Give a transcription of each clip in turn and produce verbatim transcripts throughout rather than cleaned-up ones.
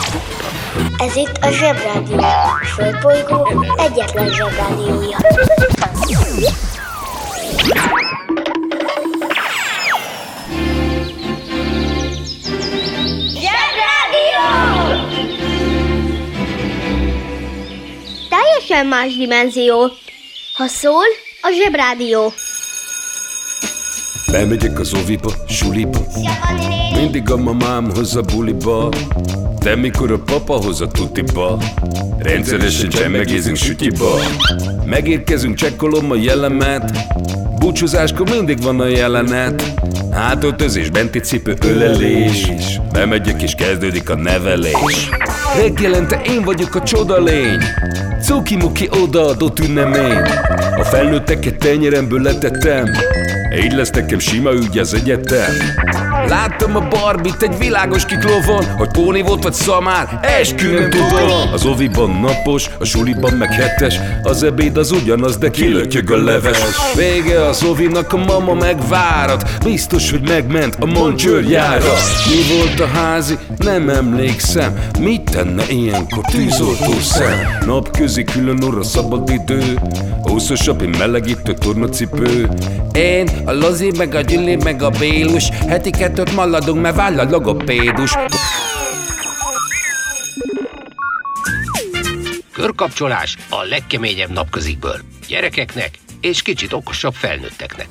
Ez itt a Zsebrádió, a Földbolygó egyetlen Zsebrádiója. Zsebrádió! Teljesen más dimenzió. Ha szól, a Zsebrádió. Bemegyek az oviba, suliba, mindig a mamám hoz a buliba, de mikor a papa hoz a tutiba, rendszeresen csemmegézünk sütyiba. Megérkezünk, csekkolom a jellemet, búcsúzáskor mindig van a jelenet. Hátöltözés, benti cipő, ölelés, bemegyek és kezdődik a nevelés. Reggelente én vagyok a csoda lény, cuki-muki odaadott ünnemény. A felnőtteket tenyeremből letettem, így lesz nekem sima ügy az egyetem. Láttam a Barbit egy világos kiklovon, hogy Póni volt vagy szamár, eskü nem tudom. Az oviban napos, a suliban meg hetes, az ebéd az ugyanaz, de kilötyög a leves. Vége az ovinak, a mama megvárat, biztos, hogy megment a Moncsőrjára. Mi volt a házi? Nem emlékszem, mit tenne ilyenkor tűzoltó szem? Napközi külön orra szabad idő, húszosabb, én melegítő tornacipő. Én, a Lozi, meg a Gyüli, meg a Bélus, heti kettőt maladunk, mert váll a logopédus. Körkapcsolás a legkeményebb napközikből. Gyerekeknek és kicsit okosabb felnőtteknek.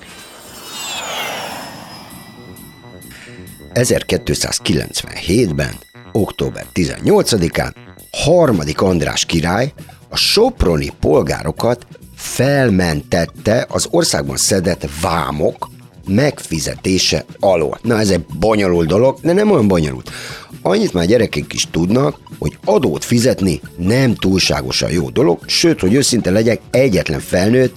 ezerkétszázkilencvenhétben, október tizennyolcadikán harmadik András király a soproni polgárokat felmentette az országban szedett vámok megfizetése alól. Na, ez egy bonyolult dolog, de nem olyan bonyolult. Annyit már gyerekek is tudnak, hogy adót fizetni nem túlságosan jó dolog, sőt, hogy őszinte legyek, egyetlen felnőtt,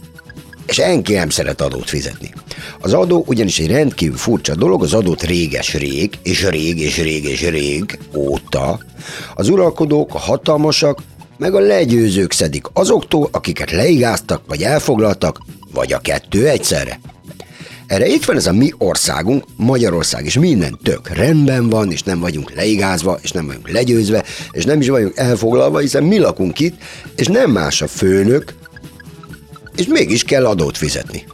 és senki nem szeret adót fizetni. Az adó ugyanis egy rendkívül furcsa dolog, az adót réges-rég, és rég, és rég, és rég óta az uralkodók, a hatalmasak, meg a legyőzők szedik azoktól, akiket leigáztak, vagy elfoglaltak, vagy a kettő egyszerre. Erre itt van ez a mi országunk, Magyarország, és minden tök rendben van, és nem vagyunk leigázva, és nem vagyunk legyőzve, és nem is vagyunk elfoglalva, hiszen mi lakunk itt, és nem más a főnök, és mégis kell adót fizetni.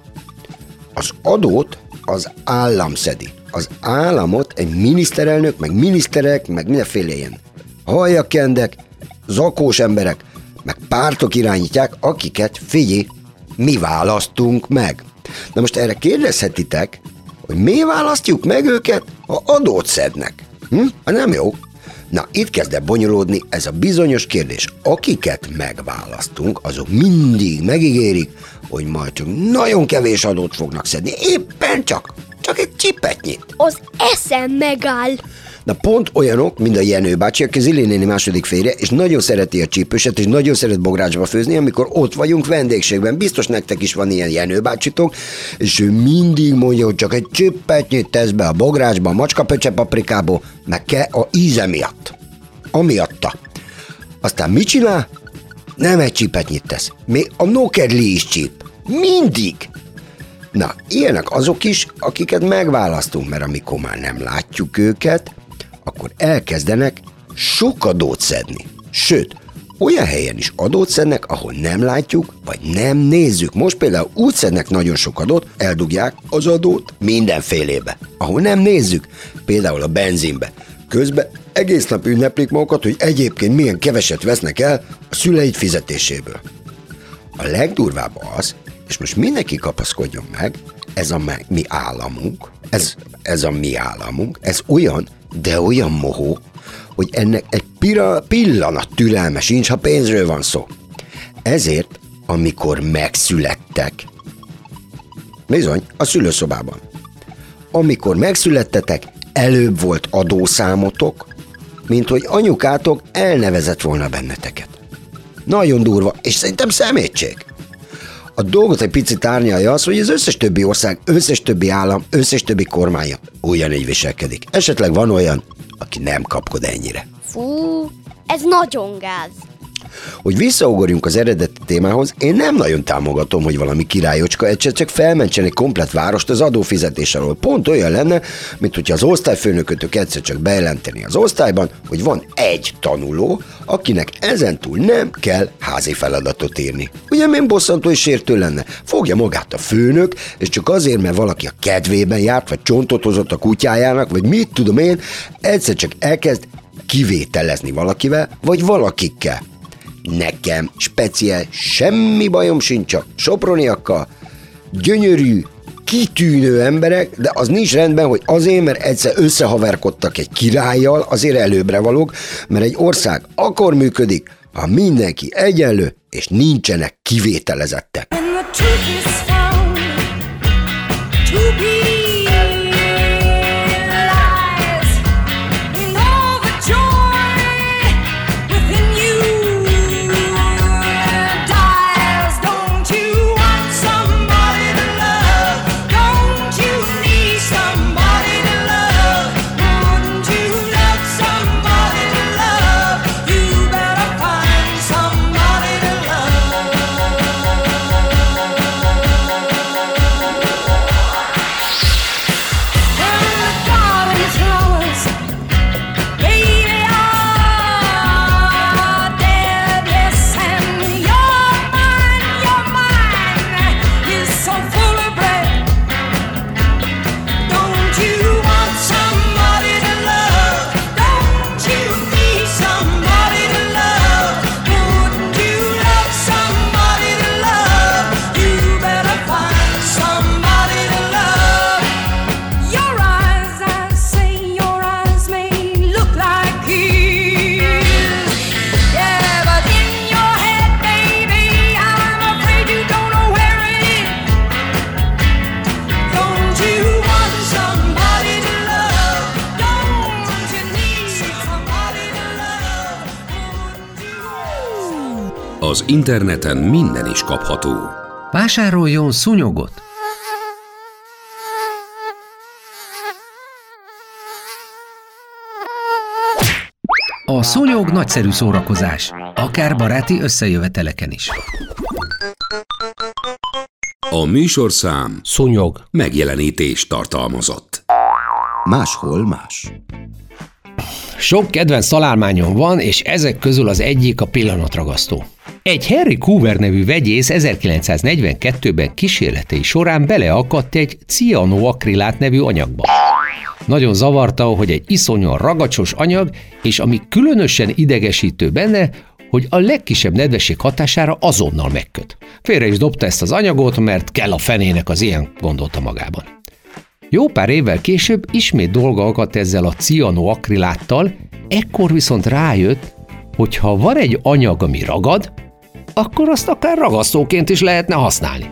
Az adót az állam szedi. Az államot egy miniszterelnök, meg miniszterek, meg mindenféle ilyen halljakendek, zakós emberek, meg pártok irányítják, akiket, figyelj, mi választunk meg. Na most erre kérdezhetitek, hogy mi választjuk meg őket, ha adót szednek? Hm? Ha nem jó? Na, itt kezd el bonyolódni ez a bizonyos kérdés. Akiket megválasztunk, azok mindig megígérik, hogy majd csak nagyon kevés adót fognak szedni. Éppen csak, csak egy csipetnyit. Az eszem megáll. Na pont olyanok, mint a Jenő bácsi, aki az Illi néni második férje, és nagyon szereti a csípőset, és nagyon szeret bográcsba főzni, amikor ott vagyunk vendégségben. Biztos nektek is van ilyen Jenő bácsitok, és ő mindig mondja, hogy csak egy csipetnyit tesz be a bográcsba, a macskapöcse paprikából, meg kell a íze miatt. Amiatta. Aztán mit csinál? Nem egy csipetnyit tesz. Még a nokedli is csíp. Mindig. Na, ilyenek azok is, akiket megválasztunk, mert amikor már nem látjuk őket, akkor elkezdenek sok adót szedni. Sőt, olyan helyen is adót szednek, ahol nem látjuk, vagy nem nézzük. Most például úgy szednek nagyon sok adót, eldugják az adót mindenfélébe, ahol nem nézzük, például a benzinbe. Közben egész nap ünneplik magukat, hogy egyébként milyen keveset vesznek el a szüleid fizetéséből. A legdurvább az, és most mindenki kapaszkodjon meg, ez a mi államunk, ez, ez a mi államunk, ez olyan, de olyan mohó, hogy ennek egy pira, pillanat türelme sincs, ha pénzről van szó. Ezért, amikor megszülettek, bizony, a szülőszobában, amikor megszülettetek, előbb volt adószámotok, mint hogy anyukátok elnevezett volna benneteket. Nagyon durva, és szerintem szemétség. A dolgot egy picit árnyalja az, hogy az összes többi ország, összes többi állam, összes többi kormánya ugyanígy viselkedik. Esetleg van olyan, aki nem kapkod ennyire. Fú, ez nagyon gáz. Hogy visszaugorjunk az eredeti témához, én nem nagyon támogatom, hogy valami királyocska egyszer csak felmentsen egy komplett várost az adófizetés alól. Pont olyan lenne, mint hogyha az osztályfőnökötök egyszer csak bejelenteni az osztályban, hogy van egy tanuló, akinek ezentúl nem kell házi feladatot írni. Ugye milyen bosszantó és sértő lenne? Fogja magát a főnök, és csak azért, mert valaki a kedvében járt, vagy csontot hozott a kutyájának, vagy mit tudom én, egyszer csak elkezd kivételezni valakivel, vagy valakikkel. Nekem speciál semmi bajom sincs, csak soproniakkal, gyönyörű, kitűnő emberek, de az nincs rendben, hogy azért, mert egyszer összehaverkodtak egy királlyal, azért előbbre valók, mert egy ország akkor működik, ha mindenki egyenlő, és nincsenek kivételezettek. Az interneten minden is kapható. Vásároljon szúnyogot! A szúnyog nagyszerű szórakozás, akár baráti összejöveteleken is. A műsorszám Szúnyog megjelenítést tartalmazott. Máshol más. Sok kedvenc találmányom van, és ezek közül az egyik a pillanatragasztó. Egy Henry Coover nevű vegyész ezerkilencszáznegyvenkettőben kísérletei során beleakadt egy cianoakrilát nevű anyagba. Nagyon zavarta, hogy egy iszonyan ragacsos anyag, és ami különösen idegesítő benne, hogy a legkisebb nedvesség hatására azonnal megköt. Félre is dobta ezt az anyagot, mert kell a fenének az ilyen, gondolta magában. Jó pár évvel később ismét dolga akadt ezzel a cianoakriláttal, ekkor viszont rájött, hogy ha van egy anyag, ami ragad, akkor azt akár ragasztóként is lehetne használni.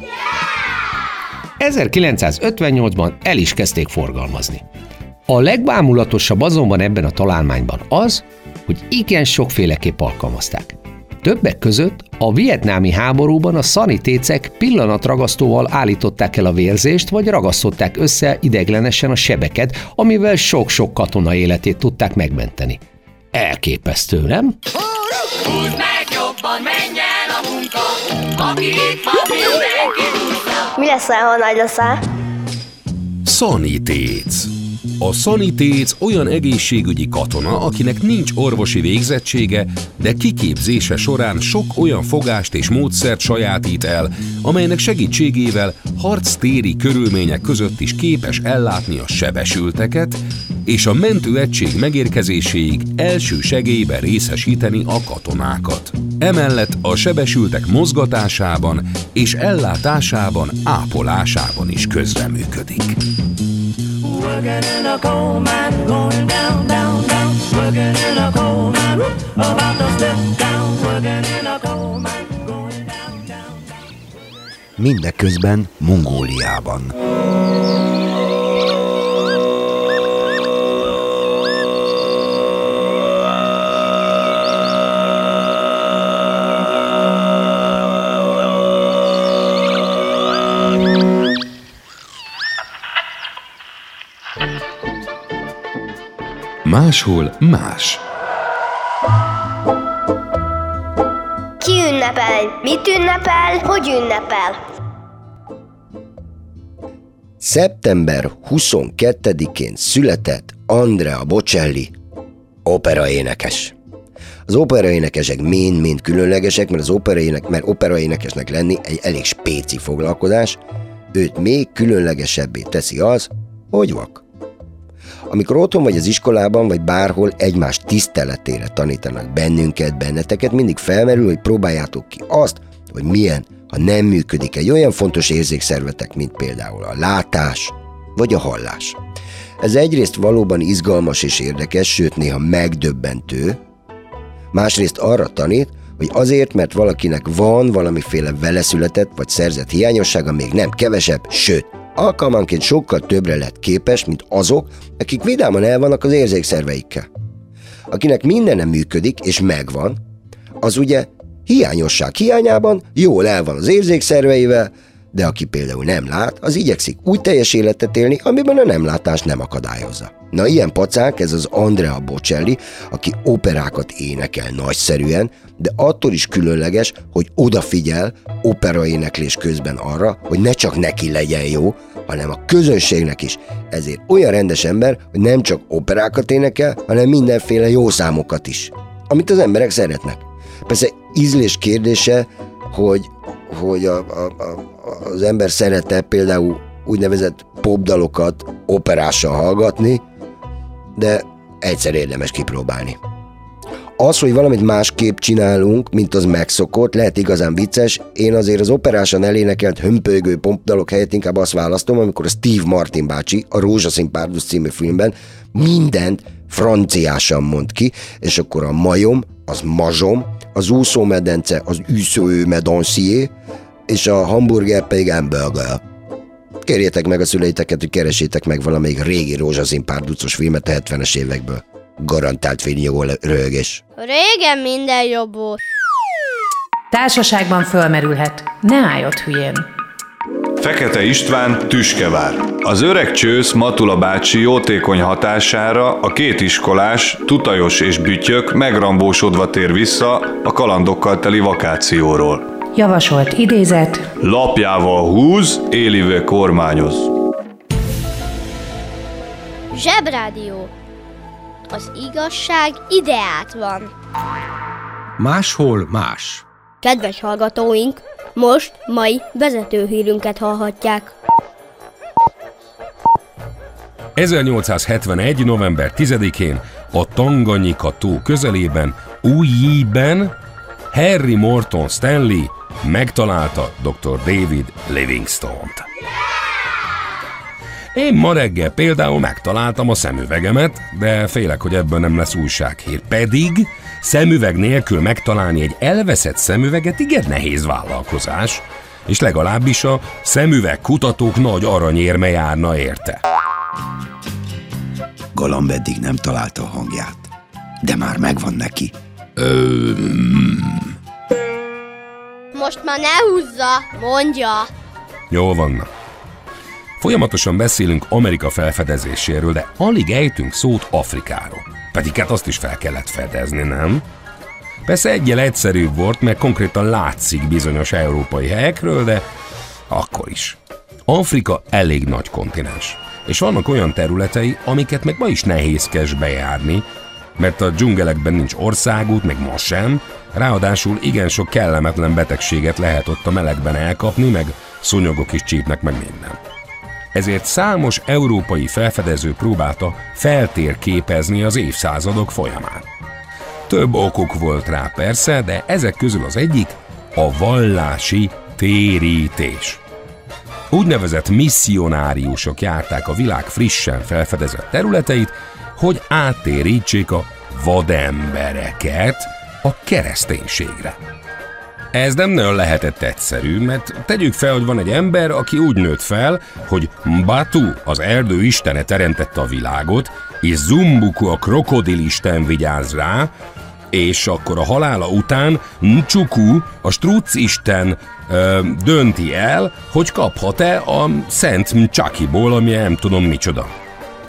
ezerkilencszázötvennyolcban el is kezdték forgalmazni. A legbámulatosabb azonban ebben a találmányban az, hogy igen sokféleképp alkalmazták. Többek között a vietnámi háborúban a szanitécek pillanatragasztóval állították el a vérzést, vagy ragasztották össze ideiglenesen a sebeket, amivel sok-sok katona életét tudták megmenteni. Elképesztő, nem? Húzd meg jobban, menj el a munka, aki itt van, mindenki húzza. Mi leszel, ha nagy leszel? Szanitéc. A szanitéc olyan egészségügyi katona, akinek nincs orvosi végzettsége, de kiképzése során sok olyan fogást és módszert sajátít el, amelynek segítségével harctéri körülmények között is képes ellátni a sebesülteket, és a mentőegység megérkezéséig első segélyben részesíteni a katonákat. Emellett a sebesültek mozgatásában és ellátásában, ápolásában is közreműködik. Working in a coal mine, going down, down, down. Working in a coal mine, about to step down. Working in a coal mine, going down, down, down. Mindeközben Mongóliában. Máshol más. ünnepel? Mit ünnepel? Hogy ünnepel? szeptember huszonkettedikén született Andrea Bocelli, operaénekes. Az operaénekesek mind-mind különlegesek, mert az operaének, mert operaénekesnek lenni egy elég spéci foglalkozás, őt még különlegesebbé teszi az, hogy vak. Amikor otthon vagy az iskolában, vagy bárhol egymás tiszteletére tanítanak bennünket, benneteket, mindig felmerül, hogy próbáljátok ki azt, hogy milyen, ha nem működik egy olyan fontos érzékszervetek, mint például a látás vagy a hallás. Ez egyrészt valóban izgalmas és érdekes, sőt néha megdöbbentő, másrészt arra tanít, hogy azért, mert valakinek van valamiféle veleszületett vagy szerzett hiányossága, még nem kevesebb, sőt, alkalmanként sokkal többre lett képes, mint azok, akik vidáman el vannak az érzékszerveikkel. Akinek minden nem működik és megvan, az ugye hiányosság hiányában jól el van az érzékszerveivel, de aki például nem lát, az igyekszik úgy teljes életet élni, amiben a nemlátás nem akadályozza. Na, ilyen pacák ez az Andrea Bocelli, aki operákat énekel nagyszerűen, de attól is különleges, hogy odafigyel operaéneklés közben arra, hogy ne csak neki legyen jó, hanem a közönségnek is. Ezért olyan rendes ember, hogy nem csak operákat énekel, hanem mindenféle jó számokat is, amit az emberek szeretnek. Persze ízlés kérdése, hogy, hogy a, a, a, az ember szerette például úgynevezett popdalokat operással hallgatni, de egyszer érdemes kipróbálni. Az, hogy valamit másképp csinálunk, mint az megszokott, lehet igazán vicces. Én azért az operásan elénekelt hömpölygő popdalok helyett inkább azt választom, amikor a Steve Martin bácsi a Rózsaszín párduc című filmben mindent franciásan mond ki, és akkor a majom, az mazsom, az úszómedence, az üsző medancier, és a hamburger pedig hamburger. Kérjétek meg a szüleiteket, hogy keresétek meg valamelyik régi Rózsaszín párducos filmet a hetvenes évekből. Garantált fénynyugó röhögés. Régen minden jobb volt. Társaságban fölmerülhet. Ne állj ott hülyén. Fekete István, Tüskevár. Az öreg csősz Matula bácsi jótékony hatására a két iskolás, Tutajos és Bütyök megrambósodva tér vissza a kalandokkal teli vakációról. Javasolt idézet. Lapjával húz, élivé kormányoz. Zsebrádió. Az igazság ideát van. Máshol más. Kedves hallgatóink, most mai vezetőhírünket hallhatják. ezernyolcszázhetvenegy. november tizedikén a Tanganyika tó közelében, Újjében Henry Morton Stanley megtalálta doktor David Livingstone-t. Én ma reggel például megtaláltam a szemüvegemet, de félek, hogy ebből nem lesz újsághír. Pedig szemüveg nélkül megtalálni egy elveszett szemüveget igen nehéz vállalkozás, és legalábbis a szemüveg kutatók nagy aranyérme járna érte. Galamb eddig nem találta a hangját, de már megvan neki. Ö... Most már ne húzza, mondja. Jól van. Folyamatosan beszélünk Amerika felfedezéséről, de alig ejtünk szót Afrikáról. Pedig hát azt is fel kellett fedezni, nem? Persze egyel egyszerűbb volt, mert konkrétan látszik bizonyos európai helyekről, de akkor is. Afrika elég nagy kontinens, és vannak olyan területei, amiket meg ma is nehézkes bejárni, mert a dzsungelekben nincs országút, meg ma sem, ráadásul igen sok kellemetlen betegséget lehet ott a melegben elkapni, meg szúnyogok is csípnek meg minden. Ezért számos európai felfedező próbálta feltérképezni az évszázadok folyamán. Több okuk volt rá persze, de ezek közül az egyik a vallási térítés. Úgynevezett misszionáriusok járták a világ frissen felfedezett területeit, hogy áttérítsék a vadembereket a kereszténységre. Ez nem nagyon lehetett egyszerű, mert tegyük fel, hogy van egy ember, aki úgy nőtt fel, hogy Mbatu, az erdő istene teremtette a világot, és Zumbuku, a krokodilisten vigyáz rá, és akkor a halála után Nchuku, a struc isten ö, dönti el, hogy kaphat-e a Szent Mcsakiból, ami nem tudom micsoda.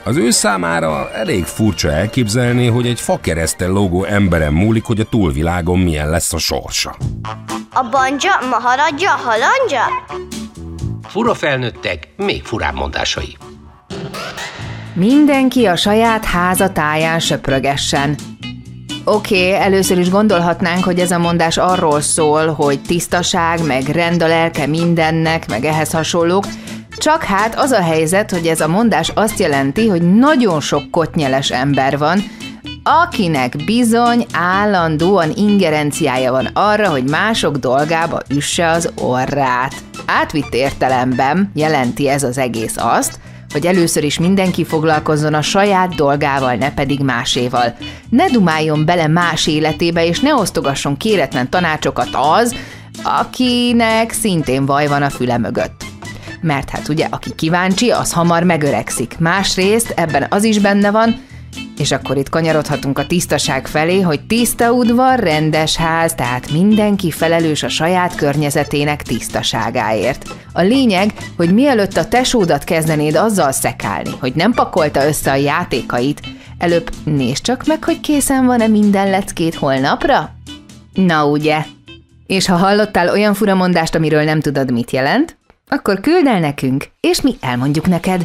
Az ő számára elég furcsa elképzelni, hogy egy fakereszten lógó emberen múlik, hogy a túlvilágon milyen lesz a sorsa. A banja, maharadja, halandja? Fura felnőttek, még furább mondásai. Mindenki a saját háza táján söprögessen. Oké, okay, először is gondolhatnánk, hogy ez a mondás arról szól, hogy tisztaság, meg rend a lelke mindennek, meg ehhez hasonlók, csak hát az a helyzet, hogy ez a mondás azt jelenti, hogy nagyon sok kottnyeles ember van, akinek bizony állandóan ingerenciája van arra, hogy mások dolgába üsse az orrát. Átvitt értelemben jelenti ez az egész azt, hogy először is mindenki foglalkozzon a saját dolgával, ne pedig máséval. Ne dumáljon bele más életébe, és ne osztogasson kéretlen tanácsokat az, akinek szintén vaj van a füle mögött. Mert hát ugye, aki kíváncsi, az hamar megöregszik. Másrészt ebben az is benne van, és akkor itt kanyarodhatunk a tisztaság felé, hogy tiszta udvar, rendes ház, tehát mindenki felelős a saját környezetének tisztaságáért. A lényeg, hogy mielőtt a tesódat kezdenéd azzal szekálni, hogy nem pakolta össze a játékait, előbb nézd csak meg, hogy készen van-e minden leckét holnapra? Na ugye? És ha hallottál olyan furamondást, amiről nem tudod, mit jelent, akkor küld el nekünk, és mi elmondjuk neked.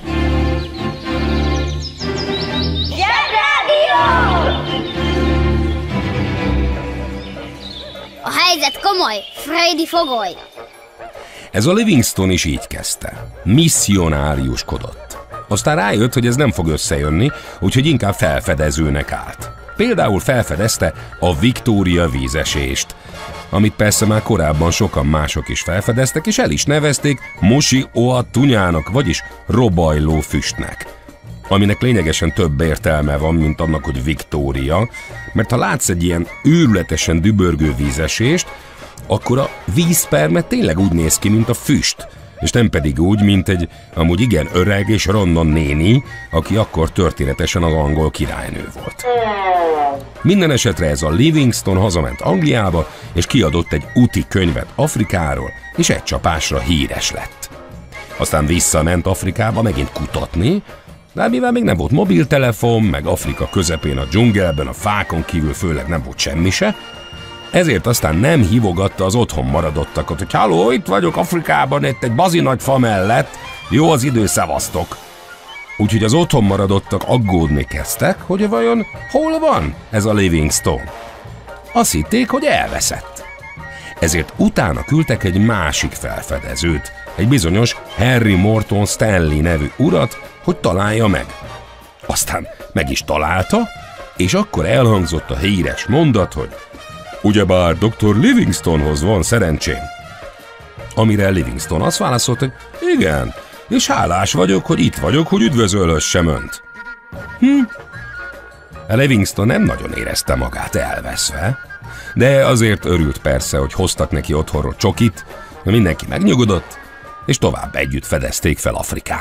A helyzet komoly, Freddy fogoly! Ez a Livingstone is így kezdte. Misszionáriuskodott. Aztán rájött, hogy ez nem fog összejönni, úgyhogy inkább felfedezőnek állt. Például felfedezte a Victoria vízesést, amit persze már korábban sokan mások is felfedeztek, és el is nevezték Mosi Oa Tunyának, vagyis robajló füstnek. Aminek lényegesen több értelme van, mint annak, hogy Victoria, mert ha látsz egy ilyen őrületesen dübörgő vízesést, akkor a vízperme tényleg úgy néz ki, mint a füst, és nem pedig úgy, mint egy amúgy igen öreg és ronda néni, aki akkor történetesen az angol királynő volt. Minden esetre ez a Livingstone hazament Angliába, és kiadott egy úti könyvet Afrikáról, és egy csapásra híres lett. Aztán visszament Afrikába megint kutatni, de mivel még nem volt mobiltelefon, meg Afrika közepén a dzsungelben, a fákon kívül főleg nem volt semmi se, ezért aztán nem hívogatta az otthon maradottakat, hogy halló, itt vagyok Afrikában, itt egy bazi nagy fa mellett, jó az idő, szevasztok. Úgyhogy az otthon maradottak aggódni kezdtek, hogy vajon hol van ez a Livingstone. Azt hitték, hogy elveszett. Ezért utána küldtek egy másik felfedezőt, egy bizonyos Henry Morton Stanley nevű urat, hogy találja meg. Aztán meg is találta, és akkor elhangzott a híres mondat, hogy ugyebár doktor Livingstonehoz van szerencsém. Amire Livingstone azt válaszolt, hogy igen, és hálás vagyok, hogy itt vagyok, hogy üdvözölhessem önt. Hm? A Livingstone nem nagyon érezte magát elveszve, de azért örült persze, hogy hoztak neki otthonról csokit, mindenki megnyugodott, és tovább együtt fedezték fel Afrikát.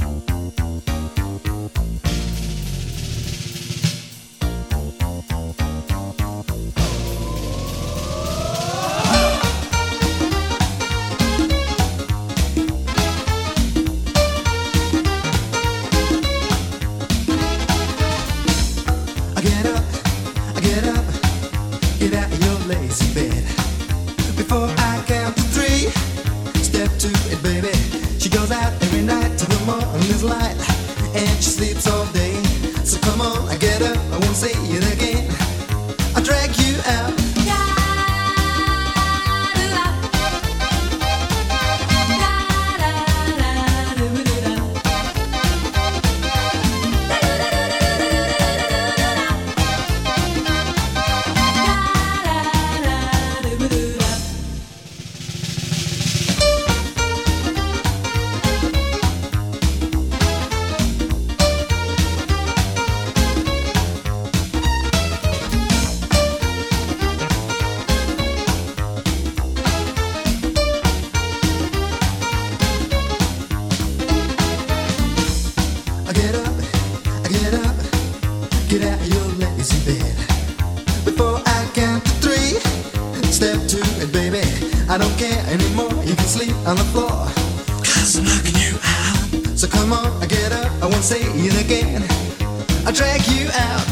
I don't care anymore, you can sleep on the floor, 'cause I'm knocking you out. So come on, get up, I won't say it again. I'll drag you out.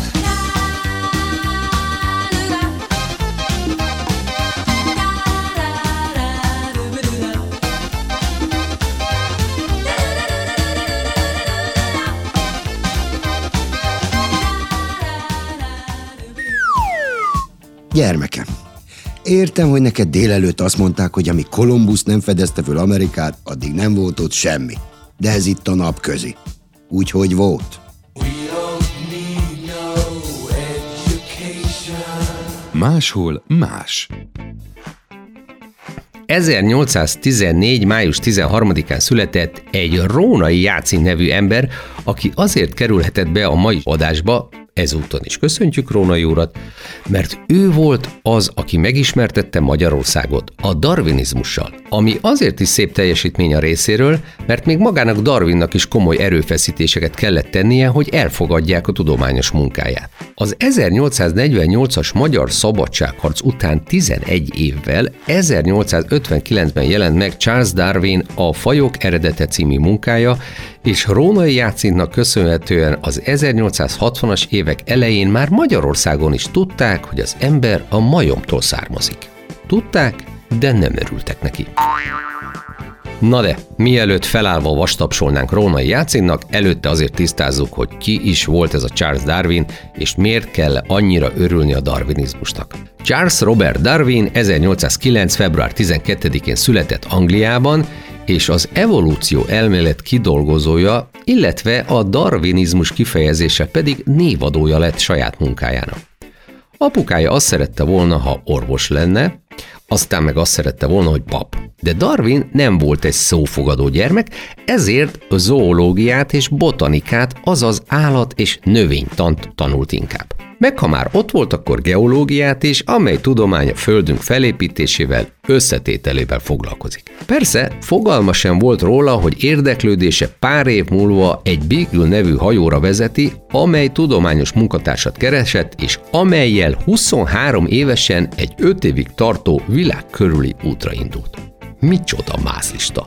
Gyermekem, értem, hogy neked délelőtt azt mondták, hogy amíg Kolumbusz nem fedezte föl Amerikát, addig nem volt ott semmi. De ez itt a napközi. Úgyhogy volt. Máshol más. ezernyolcszáztizennégy. május tizenharmadikán született egy Rónai Jácin nevű ember, aki azért kerülhetett be a mai adásba, ezúton is köszöntjük Rónai urat, mert ő volt az, aki megismertette Magyarországot a darwinizmussal, ami azért is szép teljesítmény a részéről, mert még magának Darwinnak is komoly erőfeszítéseket kellett tennie, hogy elfogadják a tudományos munkáját. Az ezernyolcszáznegyvennyolcas magyar szabadságharc után tizenegy évvel ezernyolcszázötvenkilencben jelent meg Charles Darwin A fajok eredete című munkája, és Rónai Jácinnak köszönhetően az ezernyolcszázhatvanas évek elején már Magyarországon is tudták, hogy az ember a majomtól származik. Tudták, de nem örültek neki. Na de, mielőtt felállva vastapsolnánk Rónai Jácinnak, előtte azért tisztázzuk, hogy ki is volt ez a Charles Darwin, és miért kell annyira örülni a darwinizmusnak. Charles Robert Darwin ezernyolcszázkilenc. február tizenkettedikén született Angliában, és az evolúció elmélet kidolgozója, illetve a darwinizmus kifejezése pedig névadója lett saját munkájának. Apukája azt szerette volna, ha orvos lenne, aztán meg azt szerette volna, hogy pap. De Darwin nem volt egy szófogadó gyermek, ezért a zoológiát és botanikát, azaz állat- és növénytant tanult inkább. Meg ha már ott volt, akkor geológiát is, amely tudomány a Földünk felépítésével, összetételével foglalkozik. Persze, fogalma sem volt róla, hogy érdeklődése pár év múlva egy Beagle nevű hajóra vezeti, amely tudományos munkatársat keresett, és amellyel huszonhárom évesen egy öt évig tartó világ körüli útra indult. Micsoda mászlista!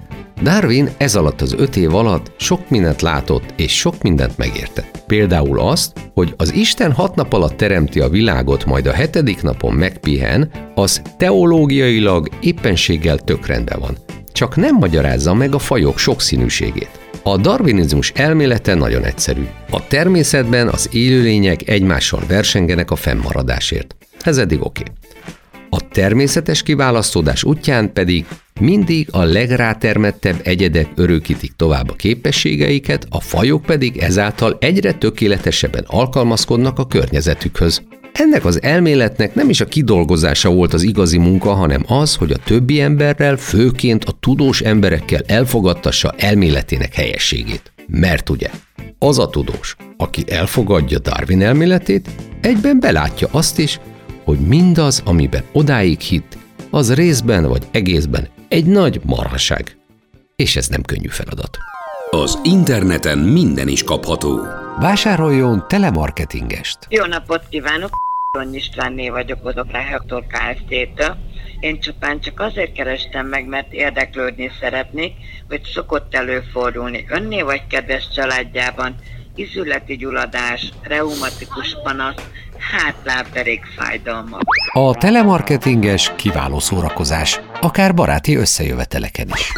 Darwin ez alatt az öt év alatt sok mindent látott és sok mindent megértett. Például azt, hogy az Isten hat nap alatt teremti a világot, majd a hetedik napon megpihen, az teológiailag éppenséggel tök rendben van. Csak nem magyarázza meg a fajok sokszínűségét. A darwinizmus elmélete nagyon egyszerű. A természetben az élőlények egymással versengenek a fennmaradásért. Ez eddig oké. Okay. A természetes kiválasztódás útján pedig mindig a legrátermettebb egyedek örökítik tovább a képességeiket, a fajok pedig ezáltal egyre tökéletesebben alkalmazkodnak a környezetükhöz. Ennek az elméletnek nem is a kidolgozása volt az igazi munka, hanem az, hogy a többi emberrel, főként a tudós emberekkel elfogadtassa elméletének helyességét. Mert ugye, az a tudós, aki elfogadja Darwin elméletét, egyben belátja azt is, hogy mindaz, amiben odáig hitt, az részben vagy egészben egy nagy marhaság. És ez nem könnyű feladat. Az interneten minden is kapható. Vásároljon telemarketingest! Jó napot kívánok! Tonyi Istvánné vagyok, Bodográly Hektor Kft-től. Én csupán csak azért kerestem meg, mert érdeklődni szeretnék, hogy szokott előfordulni önné vagy kedves családjában izületi gyulladás, reumatikus panasz, hátlábderék fájdalma. A telemarketinges kiváló szórakozás, akár baráti összejöveteleken is.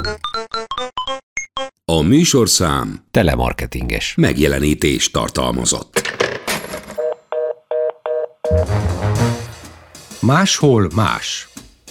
A műsorszám telemarketinges megjelenítés tartalmazott. Máshol más.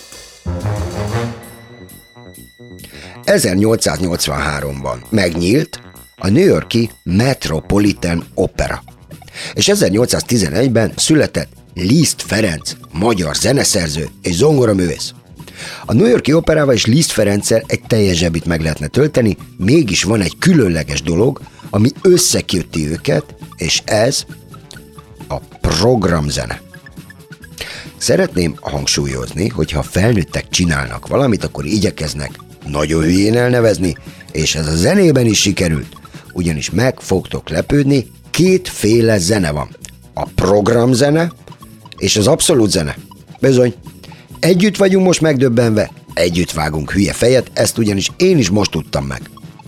ezernyolcszáznyolcvanháromban megnyílt a New York-i Metropolitan Opera, és ezernyolcszáztizenegyben született Liszt Ferenc, magyar zeneszerző és zongoraművész. A New York-i operával és Liszt Ferenccel egy teljes zsebit meg lehetne tölteni, mégis van egy különleges dolog, ami összeköti őket, és ez a programzene. Szeretném hangsúlyozni, hogy ha felnőttek csinálnak valamit, akkor igyekeznek nagyon hülyén elnevezni, és ez a zenében is sikerült, ugyanis meg fogtok lepődni, kétféle zene van. A programzene és az abszolút zene. Bizony. Együtt vagyunk most megdöbbenve, együtt vágunk hülye fejet, ezt ugyanis én is most tudtam meg.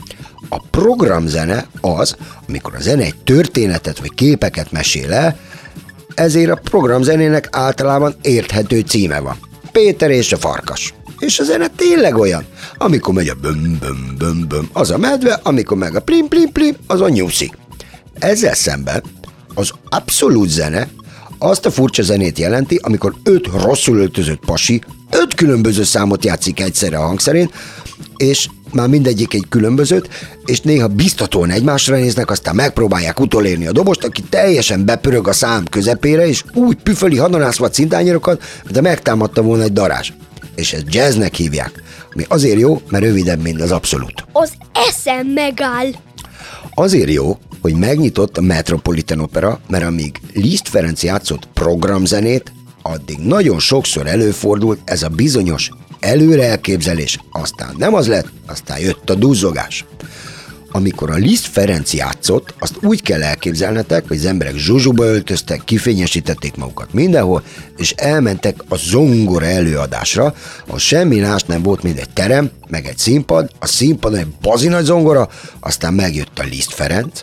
A programzene az, amikor a zene egy történetet vagy képeket mesél el, ezért a programzenének általában érthető címe van. Péter és a farkas. És a zene tényleg olyan. Amikor megy a böm böm böm böm, az a medve, amikor meg a plim plim plim, az a nyuszi. Ezzel szemben az abszolút zene azt a furcsa zenét jelenti, amikor öt rosszul öltözött pasi öt különböző számot játszik egyszerre a hangszerén, és már mindegyik egy különbözőt, és néha biztatóan egymásra néznek, aztán megpróbálják utolérni a dobost, aki teljesen bepörög a szám közepére, és úgy püföli hadanászva a cintányérokat, de megtámadta volna egy darázs. És ezt jazznek hívják, ami azért jó, mert rövidebb, mint az abszolút. Az eszem megáll. Azért jó, hogy megnyitott a Metropolitan Opera, mert amíg Liszt Ferenc játszott programzenét, addig nagyon sokszor előfordult ez a bizonyos előre elképzelés, aztán nem az lett, aztán jött a duzzogás. Amikor a Liszt Ferenc játszott, azt úgy kell elképzelnetek, hogy az emberek zsuzsuba öltöztek, kifényesítették magukat mindenhol, és elmentek a zongora előadásra, ahol semmi más nem volt, mint egy terem, meg egy színpad, a színpadon egy bazinagy zongora, aztán megjött a Liszt Ferenc,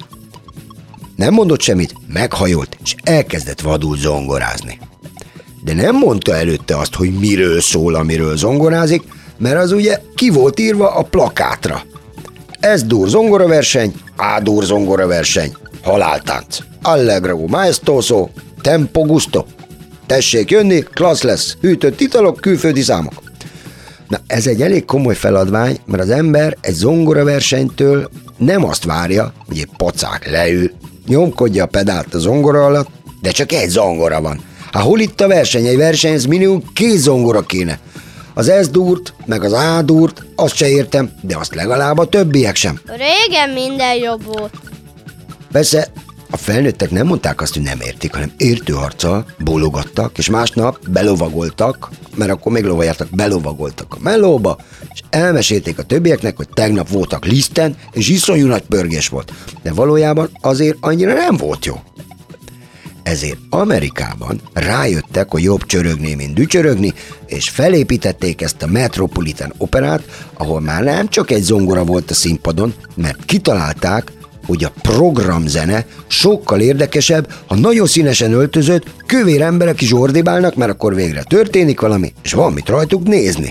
nem mondott semmit, meghajolt, és elkezdett vadul zongorázni. De nem mondta előtte azt, hogy miről szól, amiről zongorázik, mert az ugye ki volt írva a plakátra. S-dur zongoraverseny, A-dur zongoraverseny, haláltánc, allegro maestoso, tempo gusto. Tessék jönni, klassz lesz, hűtött italok, külföldi számok. Na ez egy elég komoly feladvány, mert az ember egy zongoraversenytől nem azt várja, hogy egy pacák leül, nyomkodja a pedált a zongora alatt, de csak egy zongora van. Hát hol itt a verseny? Egy versenyhez minimum két zongora kéne. Az S-durt, meg az A-durt, azt se értem, de azt legalább a többiek sem. Régen minden jobb volt. Persze, a felnőttek nem mondták azt, hogy nem értik, hanem értőharccal bólogattak, és másnap belovagoltak, mert akkor még lovajártak, belovagoltak a mellóba, és elmesélték a többieknek, hogy tegnap voltak Liszten, és iszonyú nagy pörgés volt. De valójában azért annyira nem volt jó. Ezért Amerikában rájöttek, hogy jobb csörögni, mint dücsörögni, és felépítették ezt a Metropolitan Operát, ahol már nem csak egy zongora volt a színpadon, mert kitalálták, hogy a programzene sokkal érdekesebb, ha nagyon színesen öltözött, kövér emberek is ordibálnak, mert akkor végre történik valami, és van mit rajtuk nézni.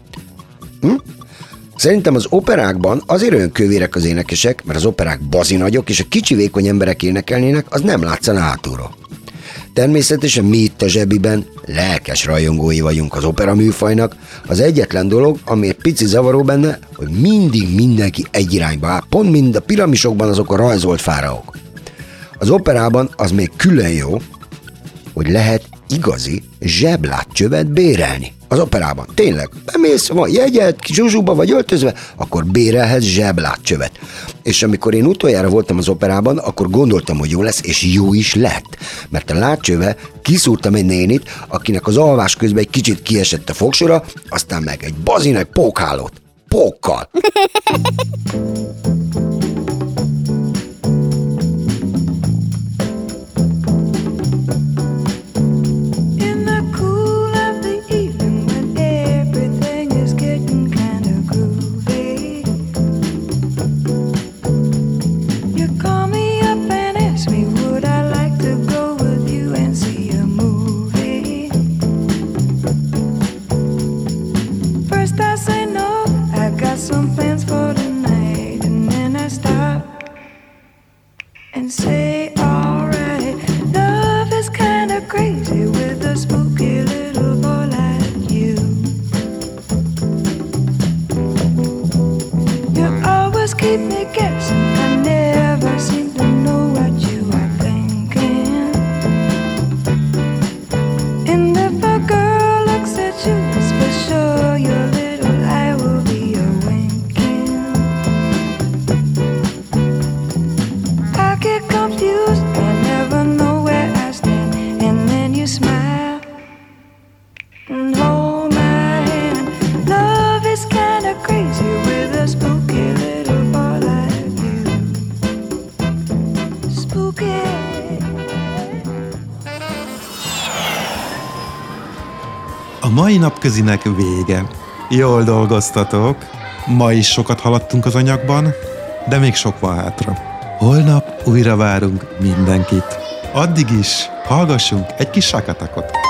Hm? Szerintem az operákban azért olyan kövérek az énekesek, mert az operák bazinagyok, és a kicsi vékony emberek énekelnének, az nem látszana hátulról. Természetesen mi itt a zsebiben lelkes rajongói vagyunk az opera műfajnak. Az egyetlen dolog, ami egy pici zavaró benne, hogy mindig mindenki egy irányba áll, pont mind a piramisokban azok a rajzolt fáraók. Az operában az még külön jó, hogy lehet igazi zseblátcsövet bérelni. Az operában. Tényleg. Bemész, van jegyed, zsuzsuba vagy öltözve, akkor bérelhetsz zseblátcsövet. És amikor én utoljára voltam az operában, akkor gondoltam, hogy jó lesz, és jó is lett. Mert a látcsöve kiszúrtam egy nénit, akinek az alvás közben egy kicsit kiesett a fogsora, aztán meg egy bazin, egy pókhálót. Pókkal. A mai napközinek vége. Jól dolgoztatok. Ma is sokat haladtunk az anyagban. de még sok van hátra. Holnap újra várunk mindenkit. Addig is hallgassunk egy kis sakatakot.